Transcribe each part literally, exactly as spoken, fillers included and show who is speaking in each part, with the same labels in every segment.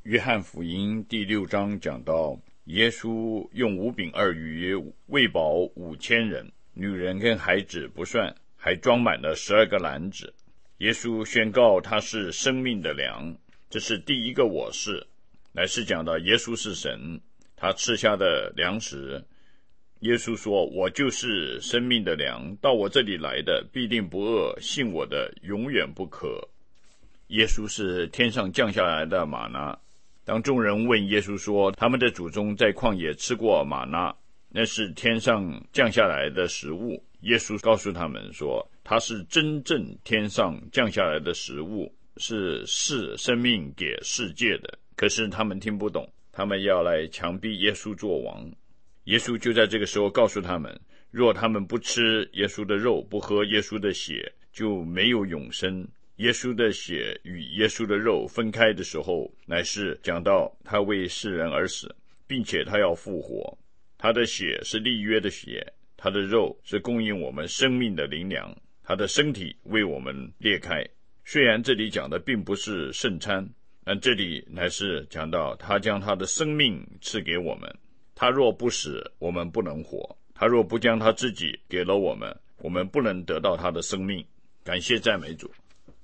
Speaker 1: 约翰福音第六章讲到，耶稣用五饼二鱼喂饱五千人，女人跟孩子不算，还装满了十二个篮子。耶稣宣告他是生命的粮，这是第一个我是，乃是讲到耶稣是神，他吃下的粮食。耶稣说，我就是生命的粮，到我这里来的必定不饿，信我的永远不渴。耶稣是天上降下来的玛纳。当众人问耶稣说，他们的祖宗在旷野吃过玛纳，那是天上降下来的食物。耶稣告诉他们说，他是真正天上降下来的食物，是赐生命给世界的。可是他们听不懂，他们要来强逼耶稣做王。耶稣就在这个时候告诉他们，若他们不吃耶稣的肉，不喝耶稣的血，就没有永生。耶稣的血与耶稣的肉分开的时候，乃是讲到他为世人而死，并且他要复活。他的血是立约的血，他的肉是供应我们生命的灵粮，他的身体为我们裂开。虽然这里讲的并不是圣餐，但这里乃是讲到他将他的生命赐给我们。他若不死，我们不能活；他若不将他自己给了我们，我们不能得到他的生命。感谢赞美主。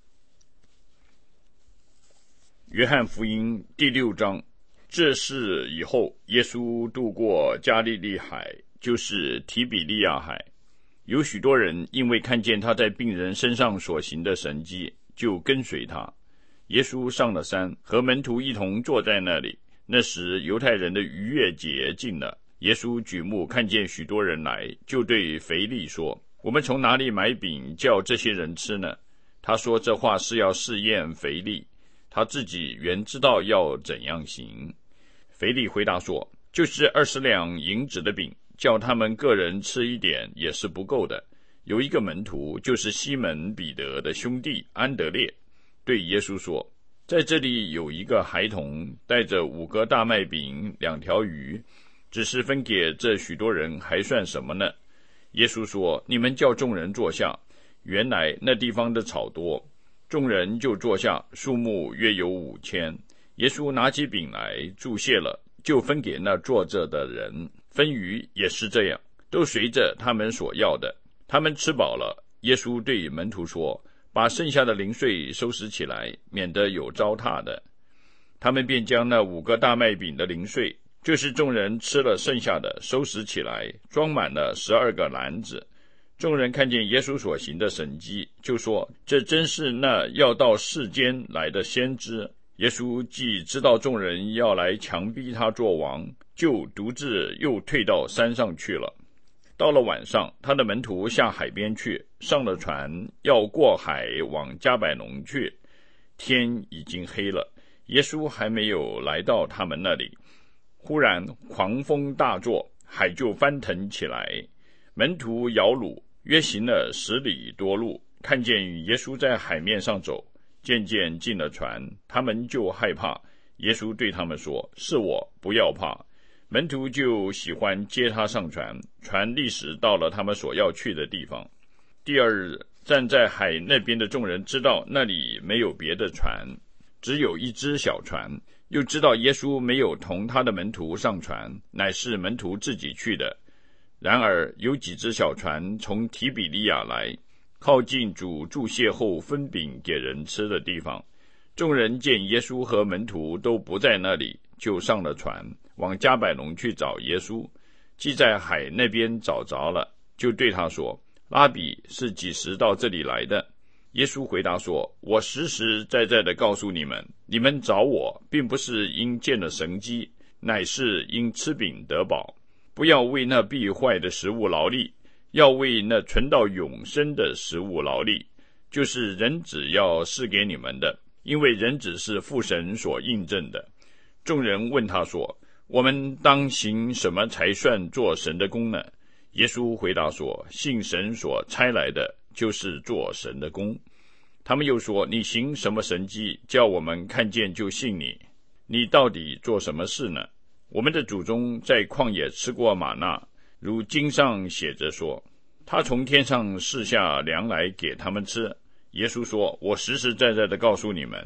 Speaker 1: 约翰福音第六章，这事以后，耶稣渡过加利利海，就是提比利亚海。有许多人因为看见他在病人身上所行的神迹，就跟随他。耶稣上了山，和门徒一同坐在那里。那时犹太人的逾越节近了，耶稣举目看见许多人来，就对腓利说，我们从哪里买饼叫这些人吃呢？他说这话是要试验腓利，他自己原知道要怎样行。腓利回答说，就是二十两银子的饼，叫他们个人吃一点也是不够的。有一个门徒，就是西门彼得的兄弟安德烈，对耶稣说，在这里有一个孩童带着五个大麦饼两条鱼，只是分给这许多人还算什么呢？耶稣说，你们叫众人坐下。原来那地方的草多，众人就坐下，数目约有五千。耶稣拿起饼来祝谢了，就分给那坐着的人。分鱼也是这样，都随着他们所要的。他们吃饱了，耶稣对门徒说，把剩下的零碎收拾起来，免得有糟蹋的。他们便将那五个大麦饼的零碎，就是众人吃了剩下的，收拾起来，装满了十二个篮子。众人看见耶稣所行的神迹，就说，这真是那要到世间来的先知。耶稣既知道众人要来强逼他做王，就独自又退到山上去了。到了晚上，他的门徒下海边去，上了船，要过海往迦百农去。天已经黑了，耶稣还没有来到他们那里，忽然狂风大作，海就翻腾起来。门徒摇橹，约行了十里多路，看见耶稣在海面上走，渐渐进了船，他们就害怕。耶稣对他们说，是我，不要怕。门徒就喜欢接他上船，船立时到了他们所要去的地方。第二日，站在海那边的众人知道那里没有别的船，只有一只小船，又知道耶稣没有同他的门徒上船，乃是门徒自己去的。然而有几只小船从提比利亚来，靠近主祝谢后分饼给人吃的地方。众人见耶稣和门徒都不在那里，就上了船，往迦百农去找耶稣。既在海那边找着了，就对他说，拉比是几时到这里来的？耶稣回答说，我实实在在的告诉你们，你们找我，并不是因见了神迹，乃是因吃饼得饱。不要为那必坏的食物劳力，要为那存到永生的食物劳力，就是人子要赐给你们的，因为人子是父神所印证的。众人问他说，我们当行什么才算做神的工呢？耶稣回答说，信神所差来的，就是做神的工。他们又说，你行什么神迹，叫我们看见就信你？你到底做什么事呢？我们的祖宗在旷野吃过玛纳，如经上写着说，他从天上赐下粮来给他们吃。耶稣说，我实实在在的告诉你们，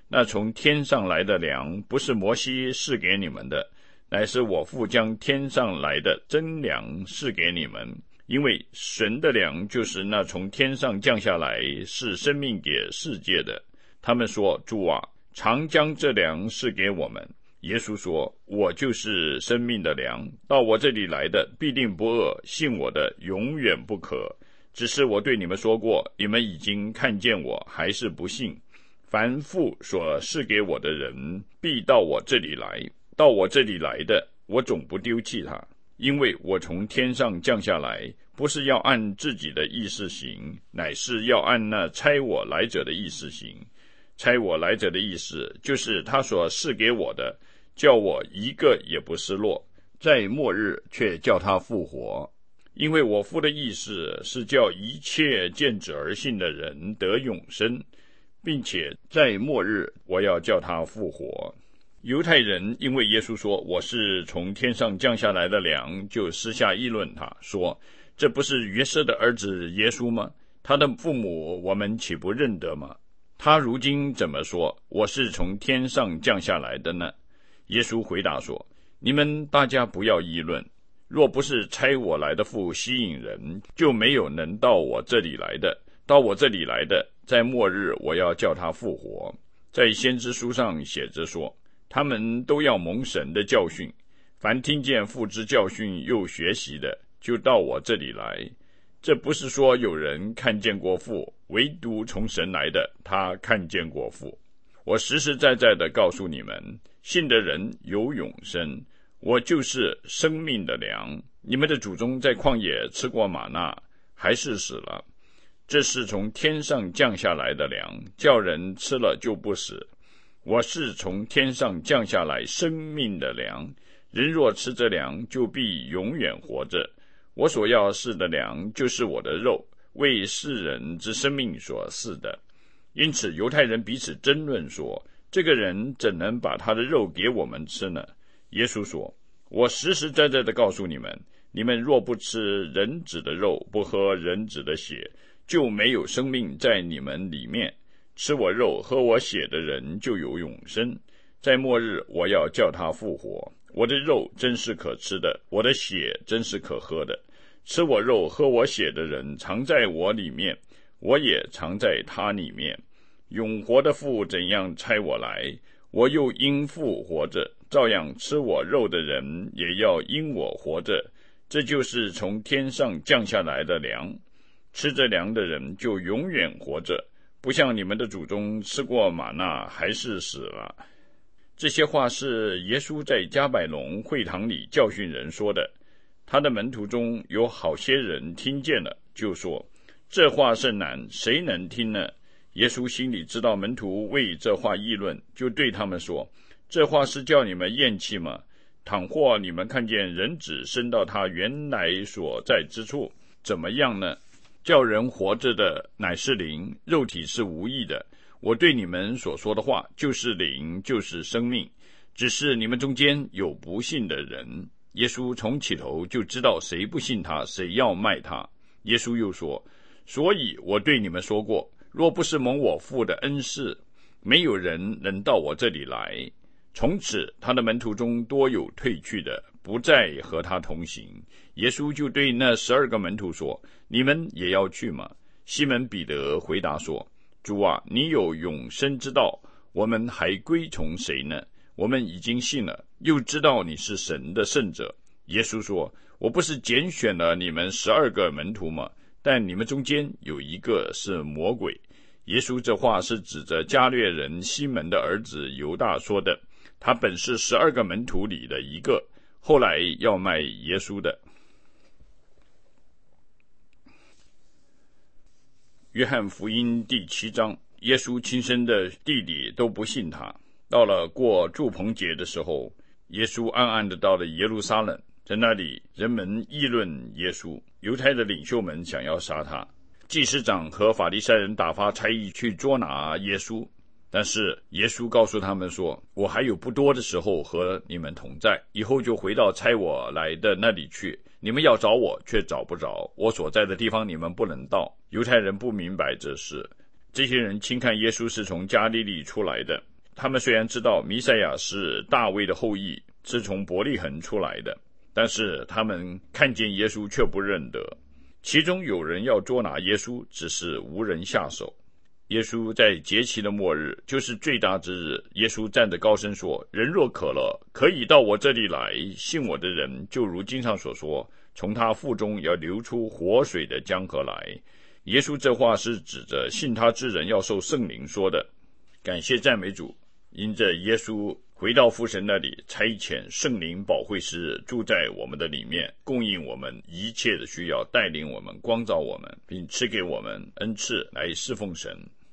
Speaker 1: 那从天上来的粮不是摩西赐给你们的，乃是我父将天上来的真粮赐给你们。因为神的粮就是那从天上降下来是生命给世界的。他们说，主啊，常将这粮赐给我们。耶稣说，我就是生命的粮，到我这里来的必定不饿，信我的永远不渴。只是我对你们说过，你们已经看见我，还是不信。凡父所赐给我的人必到我这里来，到我这里来的我总不丢弃他，因为我从天上降下来，不是要按自己的意思行，乃是要按那差我来者的意思行。差我来者的意思就是他所赐给我的，叫我一个也不失落，在末日却叫他复活。因为我父的意思是叫一切见子而信的人得永生，并且在末日我要叫他复活。犹太人因为耶稣说我是从天上降下来的粮，就私下议论他，说这不是约瑟的儿子耶稣吗？他的父母我们岂不认得吗？他如今怎么说我是从天上降下来的呢？耶稣回答说，你们大家不要议论，若不是差我来的父吸引人，就没有能到我这里来的。到我这里来的，在末日我要叫他复活。在先知书上写着说，他们都要蒙神的教训，凡听见父之教训又学习的，就到我这里来。这不是说有人看见过父，唯独从神来的，他看见过父。我实实在在的告诉你们，信的人有永生，我就是生命的粮。你们的祖宗在旷野吃过玛纳，还是死了。这是从天上降下来的粮，叫人吃了就不死。我是从天上降下来生命的粮，人若吃这粮，就必永远活着。我所要赐的粮，就是我的肉，为世人之生命所赐的。因此犹太人彼此争论说，这个人怎能把他的肉给我们吃呢？耶稣说，我实实在在的告诉你们，你们若不吃人子的肉，不喝人子的血，就没有生命在你们里面。吃我肉喝我血的人就有永生，在末日我要叫他复活。我的肉真是可吃的，我的血真是可喝的。吃我肉喝我血的人常在我里面，我也常在他里面。永活的父怎样差我来，我又因父活着，照样吃我肉的人也要因我活着。这就是从天上降下来的粮，吃这粮的人就永远活着，不像你们的祖宗吃过玛纳还是死了。这些话是耶稣在加百农会堂里教训人说的。他的门徒中有好些人听见了，就说，这话甚难，谁能听呢？耶稣心里知道门徒为这话议论，就对他们说，这话是叫你们厌弃吗？倘或你们看见人子升到他原来所在之处，怎么样呢？叫人活着的乃是灵，肉体是无益的。我对你们所说的话就是灵，就是生命，只是你们中间有不信的人。耶稣从起头就知道谁不信他，谁要卖他。耶稣又说，所以我对你们说过，若不是蒙我父的恩赐，没有人能到我这里来。从此他的门徒中多有退去的，不再和他同行。耶稣就对那十二个门徒说，你们也要去吗？西门彼得回答说，主啊，你有永生之道，我们还归从谁呢？我们已经信了，又知道你是神的圣者。耶稣说，我不是拣选了你们十二个门徒吗？但你们中间有一个是魔鬼。耶稣这话是指着加略人西门的儿子犹大说的，他本是十二个门徒里的一个，后来要卖耶稣的。约翰福音第七章，耶稣亲生的弟弟都不信他。到了过住棚节的时候，耶稣暗暗地到了耶路撒冷，在那里人们议论耶稣，犹太的领袖们想要杀他，祭司长和法利赛人打发差役去捉拿耶稣，但是耶稣告诉他们说，我还有不多的时候和你们同在，以后就回到差我来的那里去，你们要找我却找不着，我所在的地方你们不能到。犹太人不明白这事，这些人轻看耶稣是从加利利出来的， 他们虽然知道弥赛亚是大卫的后裔，是从伯利恒出来的，但是他们看见耶稣却不认得。其中有人要捉拿耶稣，只是无人下手。耶稣在节期的末日，就是最大之日，耶稣站着高声说，人若渴了，可以到我这里来，信我的人就如经上所说，从他腹中要流出活水的江河来。耶稣这话是指着信他之人要受圣灵说的。感谢赞美主，因着耶稣回到父神那里，差遣圣灵保惠师住在我们的里面，供应我们一切的需要，带领我们，光照我们，并赐给我们恩赐来侍奉神。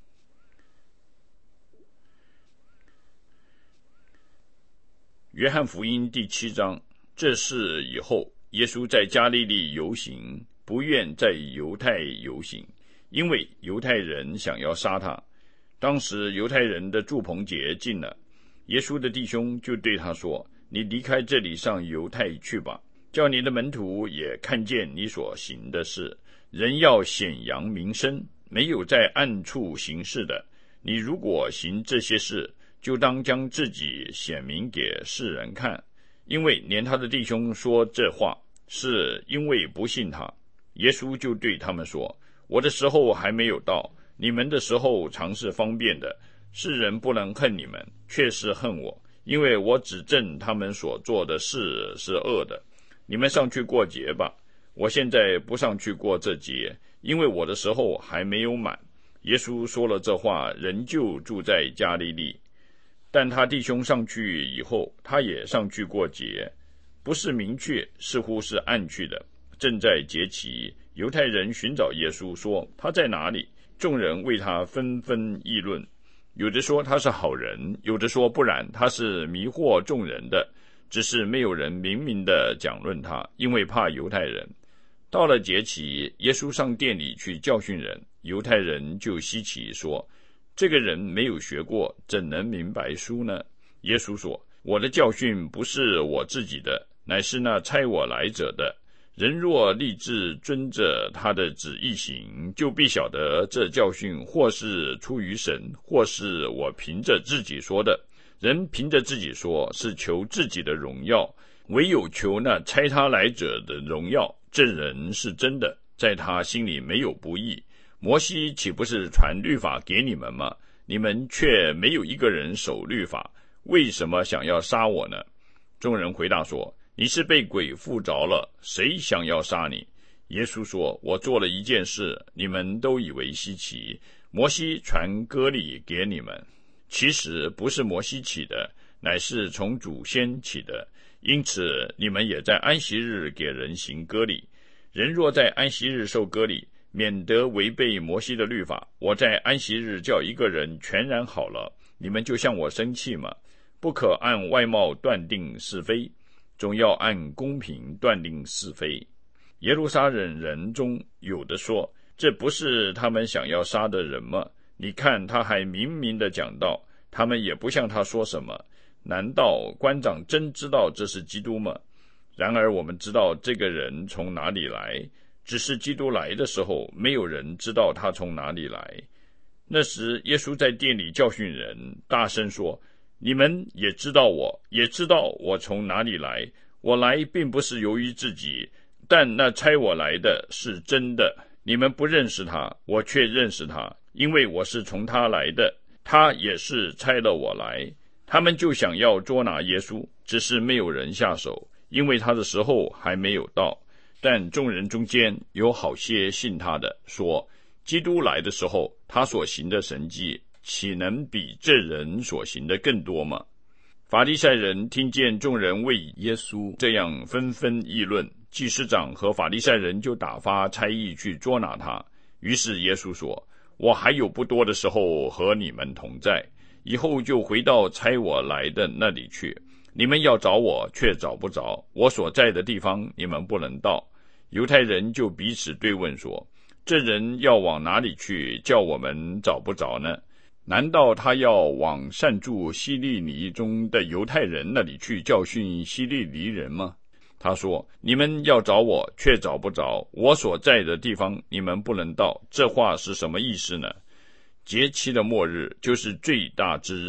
Speaker 1: 约翰福音第七章，这事以后，耶稣在加利利游行，不愿在犹太游行，因为犹太人想要杀他。当时犹太人的住棚节近了，耶稣的弟兄就对他说，你离开这里上犹太去吧，叫你的门徒也看见你所行的事。人要显扬名声，没有在暗处行事的。你如果行这些事，就当将自己显明给世人看。因为连他的弟兄说这话，是因为不信他。耶稣就对他们说，我的时候还没有到，你们的时候常是方便的。世人不能恨你们，却是恨我，因为我指证他们所做的事是恶的。你们上去过节吧，我现在不上去过这节，因为我的时候还没有满。耶稣说了这话，仍旧住在加利利。但他弟兄上去以后，他也上去过节，不是明确，似乎是暗去的。正在节期，犹太人寻找耶稣，说他在哪里？众人为他纷纷议论，有的说他是好人，有的说不然，他是迷惑众人的，只是没有人明明的讲论他，因为怕犹太人。到了节期，耶稣上殿里去教训人，犹太人就稀奇说，这个人没有学过，怎能明白书呢？耶稣说，我的教训不是我自己的，乃是那差我来者的。人若立志遵着他的旨意行，就必晓得这教训或是出于神，或是我凭着自己说的。人凭着自己说，是求自己的荣耀，唯有求那差他来者的荣耀。这人是真的，在他心里没有不义。摩西岂不是传律法给你们吗？你们却没有一个人守律法，为什么想要杀我呢？众人回答说，你是被鬼附着了，谁想要杀你？耶稣说，我做了一件事，你们都以为稀奇。摩西传割礼给你们，其实不是摩西起的，乃是从祖先起的。因此你们也在安息日给人行割礼。人若在安息日受割礼，免得违背摩西的律法。我在安息日叫一个人全然好了，你们就向我生气吗？不可按外貌断定是非，总要按公平断定是非。耶路撒冷人中有的说，这不是他们想要杀的人吗？你看他还明明的讲道，他们也不向他说什么。难道官长真知道这是基督吗？然而我们知道这个人从哪里来，只是基督来的时候，没有人知道他从哪里来。那时耶稣在殿里教训人，大声说，你们也知道我，也知道我从哪里来。我来并不是由于自己，但那差我来的是真的。你们不认识他，我却认识他，因为我是从他来的，他也是差了我来。他们就想要捉拿耶稣，只是没有人下手，因为他的时候还没有到。但众人中间有好些信他的，说，基督来的时候，他所行的神迹，岂能比这人所行的更多吗？法利赛人听见众人为耶稣这样纷纷议论，祭司长和法利赛人就打发差役去捉拿他。于是耶稣说，我还有不多的时候和你们同在，以后就回到差我来的那里去。你们要找我，却找不着，我所在的地方你们不能到。犹太人就彼此对问说，这人要往哪里去，叫我们找不着呢？难道他要往擅住希利尼中的犹太人那里去教训希利尼人吗？他说，你们要找我，却找不着，我所在的地方你们不能到。这话是什么意思呢？节期的末日，就是最大之日，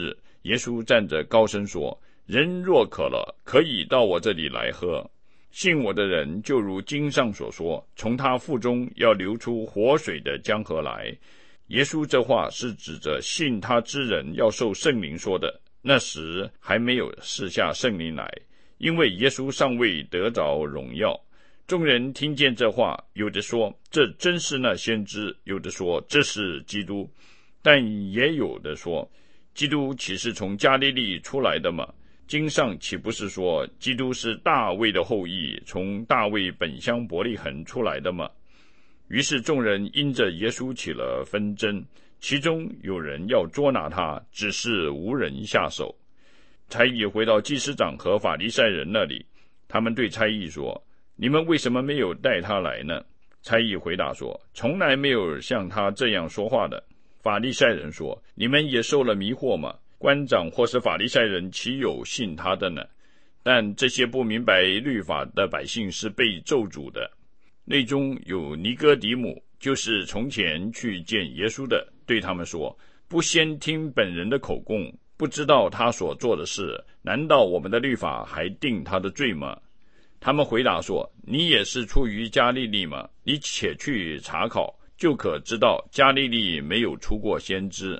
Speaker 1: 耶稣站着高声说，人若渴了，可以到我这里来喝。信我的人，就如经上所说，从他腹中要流出活水的江河来。耶稣这话是指着信他之人要受圣灵说的，那时还没有赐下圣灵来，因为耶稣尚未得着荣耀。众人听见这话，有的说这真是那先知，有的说这是基督，但也有的说基督岂是从加利利出来的吗？经上岂不是说基督是大卫的后裔，从大卫本乡伯利恒出来的吗？于是众人因着耶稣起了纷争，其中有人要捉拿他，只是无人下手。差役回到祭司长和法利赛人那里，他们对差役说，你们为什么没有带他来呢？差役回答说，从来没有像他这样说话的。法利赛人说，你们也受了迷惑吗？官长或是法利赛人岂有信他的呢？但这些不明白律法的百姓是被咒诅的。内中有尼哥底母，就是从前去见耶稣的，对他们说，不先听本人的口供，不知道他所做的事，难道我们的律法还定他的罪吗？他们回答说，你也是出于加利利吗？你且去查考，就可知道加利利没有出过先知。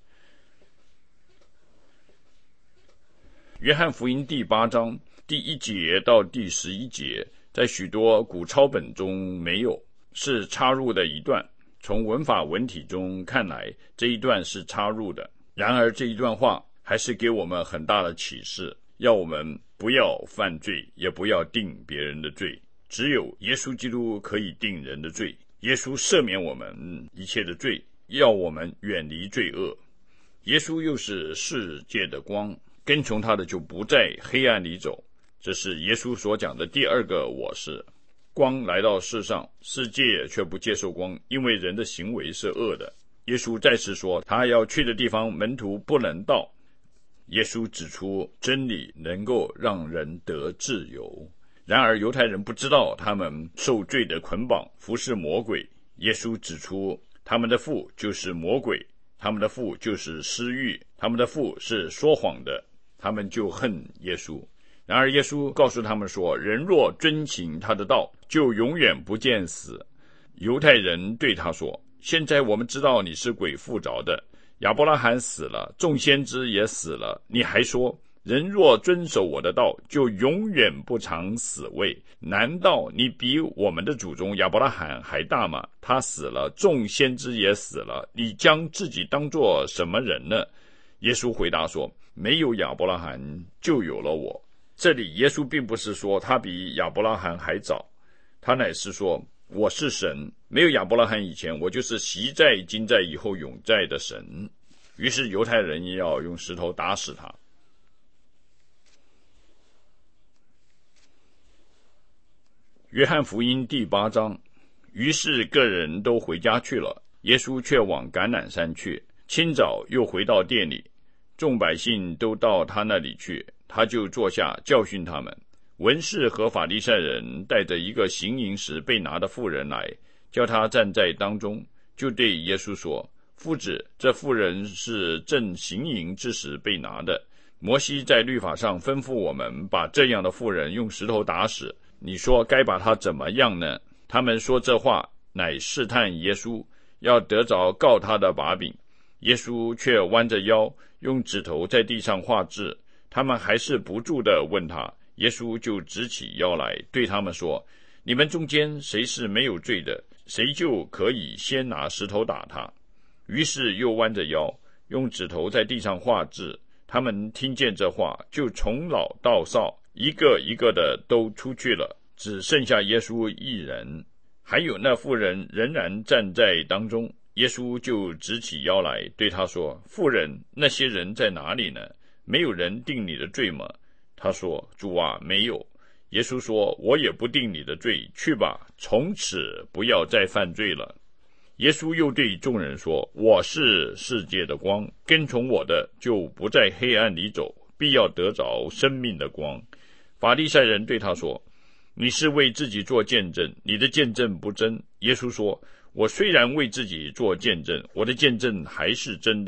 Speaker 1: 约翰福音第八章第一节到第十一节，在许多古抄本中没有，是插入的一段。从文法文体中看来，这一段是插入的。然而这一段话还是给我们很大的启示，要我们不要犯罪，也不要定别人的罪。只有耶稣基督可以定人的罪，耶稣赦免我们一切的罪，要我们远离罪恶。耶稣又是世界的光，跟从他的就不在黑暗里走。这是耶稣所讲的第二个我是。光来到世上，世界却不接受光，因为人的行为是恶的。耶稣再次说，他要去的地方门徒不能到。耶稣指出真理能够让人得自由，然而犹太人不知道他们受罪的捆绑，服侍魔鬼。耶稣指出他们的父就是魔鬼，他们的父就是私欲，他们的父是说谎的，他们就恨耶稣。然而耶稣告诉他们说，人若遵行他的道，就永远不见死。犹太人对他说，现在我们知道你是鬼附着的，亚伯拉罕死了，众先知也死了，你还说人若遵守我的道，就永远不尝死味。难道你比我们的祖宗亚伯拉罕还大吗？他死了，众先知也死了，你将自己当作什么人呢？耶稣回答说，没有亚伯拉罕就有了我。这里耶稣并不是说他比亚伯拉罕还早，他乃是说我是神，没有亚伯拉罕以前，我就是昔在今在以后永在的神。于是犹太人也要用石头打死他。约翰福音第八章，于是个人都回家去了，耶稣却往橄榄山去。清早又回到店里，众百姓都到他那里去，他就坐下教训他们。文士和法利赛人带着一个行淫时被拿的妇人来，叫他站在当中，就对耶稣说，夫子，这妇人是正行淫之时被拿的，摩西在律法上吩咐我们把这样的妇人用石头打死，你说该把她怎么样呢？他们说这话乃试探耶稣，要得着告他的把柄。耶稣却弯着腰，用指头在地上画字，他们还是不住地问他。耶稣就直起腰来，对他们说，你们中间谁是没有罪的，谁就可以先拿石头打他。于是又弯着腰，用指头在地上画字。他们听见这话，就从老到少，一个一个的都出去了，只剩下耶稣一人，还有那妇人仍然站在当中。耶稣就直起腰来，对他说，妇人，那些人在哪里呢？没有人定你的罪吗？他说，主啊，没有。耶稣说，我也不定你的罪，去吧，从此不要再犯罪了。耶稣又对众人说，我是世界的光，跟从我的就不在黑暗里走，必要得着生命的光。法利赛人对他说，你是为自己做见证，你的见证不真。耶稣说，我虽然为自己做见证，我的见证还是真的，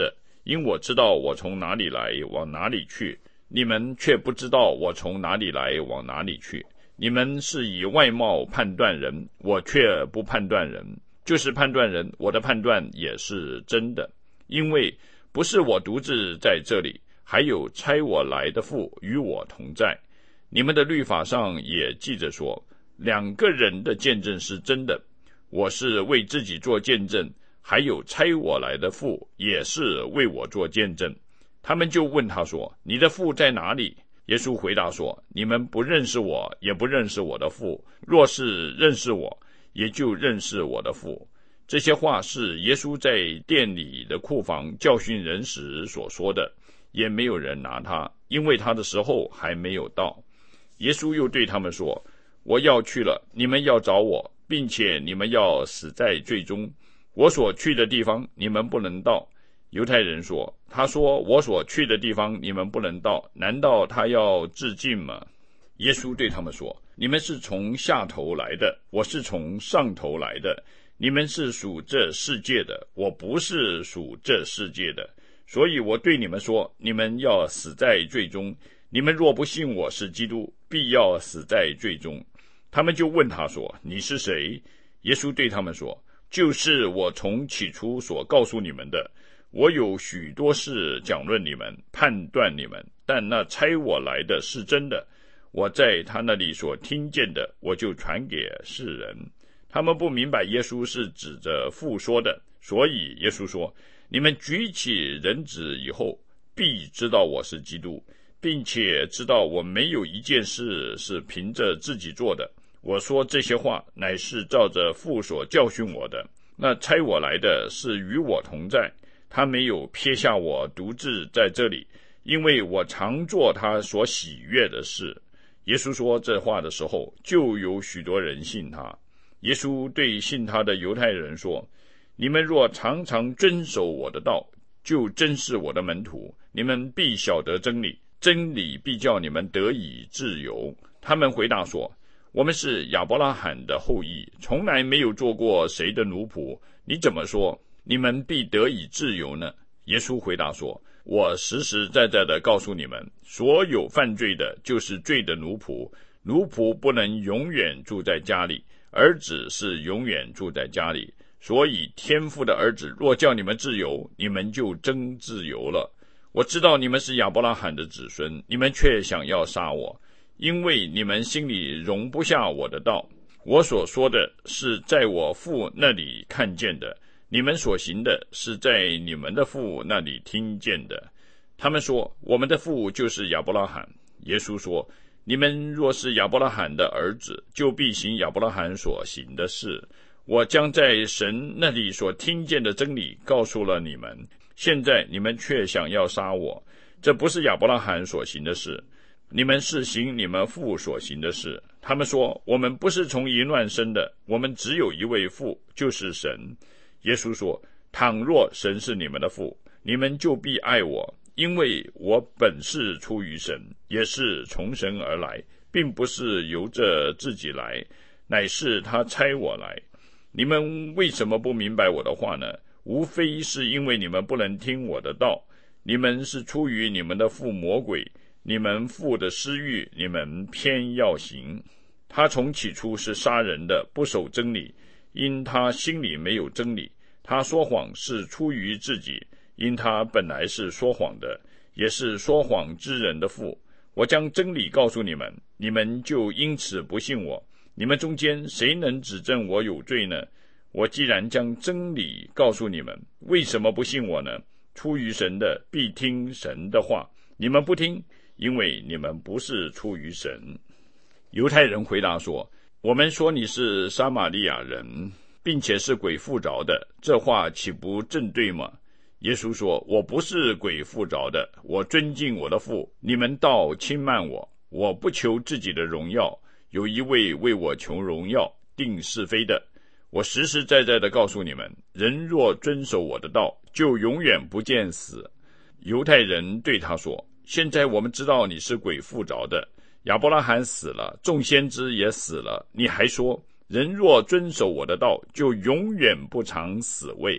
Speaker 1: 因我知道我从哪里来，往哪里去，你们却不知道我从哪里来，往哪里去。你们是以外貌判断人，我却不判断人。就是判断人，我的判断也是真的，因为不是我独自在这里，还有差我来的父与我同在。你们的律法上也记着说，两个人的见证是真的。我是为自己做见证，还有差我来的父也是为我做见证。他们就问他说，你的父在哪里？耶稣回答说，你们不认识我，也不认识我的父。若是认识我，也就认识我的父。这些话是耶稣在店里的库房教训人时所说的，也没有人拿他，因为他的时候还没有到。耶稣又对他们说，我要去了，你们要找我，并且你们要死在罪中。我所去的地方，你们不能到。犹太人说，他说我所去的地方你们不能到，难道他要致敬吗？耶稣对他们说，你们是从下头来的，我是从上头来的。你们是属这世界的，我不是属这世界的。所以我对你们说，你们要死在罪中。你们若不信我是基督，必要死在罪中。他们就问他说，你是谁？耶稣对他们说，就是我从起初所告诉你们的。我有许多事讲论你们，判断你们，但那差我来的是真的。我在他那里所听见的，我就传给世人。他们不明白耶稣是指着父说的，所以耶稣说，你们举起人子以后，必知道我是基督，并且知道我没有一件事是凭着自己做的。我说这些话，乃是照着父所教训我的。那差我来的是与我同在，他没有撇下我独自在这里，因为我常做他所喜悦的事。耶稣说这话的时候，就有许多人信他。耶稣对信他的犹太人说，你们若常常遵守我的道，就真是我的门徒，你们必晓得真理，真理必叫你们得以自由。他们回答说，我们是亚伯拉罕的后裔，从来没有做过谁的奴仆，你怎么说你们必得以自由呢？耶稣回答说，我实实在在的告诉你们，所有犯罪的就是罪的奴仆，奴仆不能永远住在家里，儿子是永远住在家里。所以天父的儿子若叫你们自由，你们就真自由了。我知道你们是亚伯拉罕的子孙，你们却想要杀我，因为你们心里容不下我的道。我所说的是在我父那里看见的，你们所行的是在你们的父那里听见的。他们说，我们的父就是亚伯拉罕。耶稣说，你们若是亚伯拉罕的儿子，就必行亚伯拉罕所行的事。我将在神那里所听见的真理告诉了你们，现在你们却想要杀我，这不是亚伯拉罕所行的事，你们是行你们父所行的事。他们说，我们不是从淫乱生的，我们只有一位父，就是神。耶稣说，倘若神是你们的父，你们就必爱我，因为我本是出于神，也是从神而来，并不是由着自己来，乃是他差我来。你们为什么不明白我的话呢？无非是因为你们不能听我的道。你们是出于你们的父魔鬼，你们父的私欲，你们偏要行。他从起初是杀人的，不守真理，因他心里没有真理。他说谎是出于自己，因他本来是说谎的，也是说谎之人的父。我将真理告诉你们，你们就因此不信我。你们中间谁能指证我有罪呢？我既然将真理告诉你们，为什么不信我呢？出于神的必听神的话，你们不听，因为你们不是出于神。犹太人回答说，我们说你是撒玛利亚人，并且是鬼附着的，这话岂不正对吗？耶稣说，我不是鬼附着的，我尊敬我的父，你们倒轻慢我。我不求自己的荣耀，有一位为我求荣耀，定是非的。我实实在在的告诉你们，人若遵守我的道，就永远不见死。犹太人对他说，现在我们知道你是鬼附着的，亚伯拉罕死了，众先知也死了，你还说，人若遵守我的道，就永远不尝死味。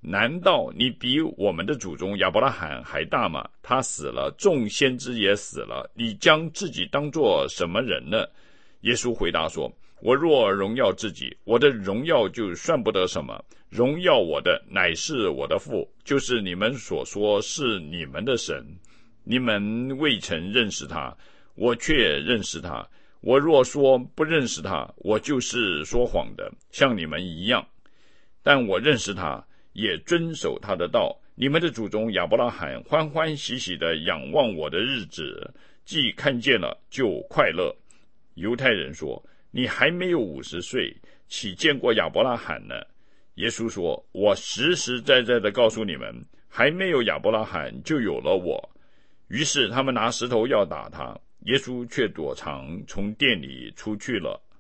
Speaker 1: 难道你比我们的祖宗亚伯拉罕还大吗？他死了，众先知也死了，你将自己当作什么人呢？耶稣回答说，我若荣耀自己，我的荣耀就算不得什么，荣耀我的乃是我的父，就是你们所说是你们的神。你们未曾认识他，我却认识他。我若说不认识他，我就是说谎的，像你们一样。但我认识他，也遵守他的道。你们的祖宗亚伯拉罕欢欢喜喜地仰望我的日子，既看见了就快乐。犹太人说，你还没有五十岁，岂见过亚伯拉罕呢？耶稣说，我实实在在地告诉你们，还没有亚伯拉罕就有了我。于是他们拿石头要打他，耶稣却躲藏，从店里出去了。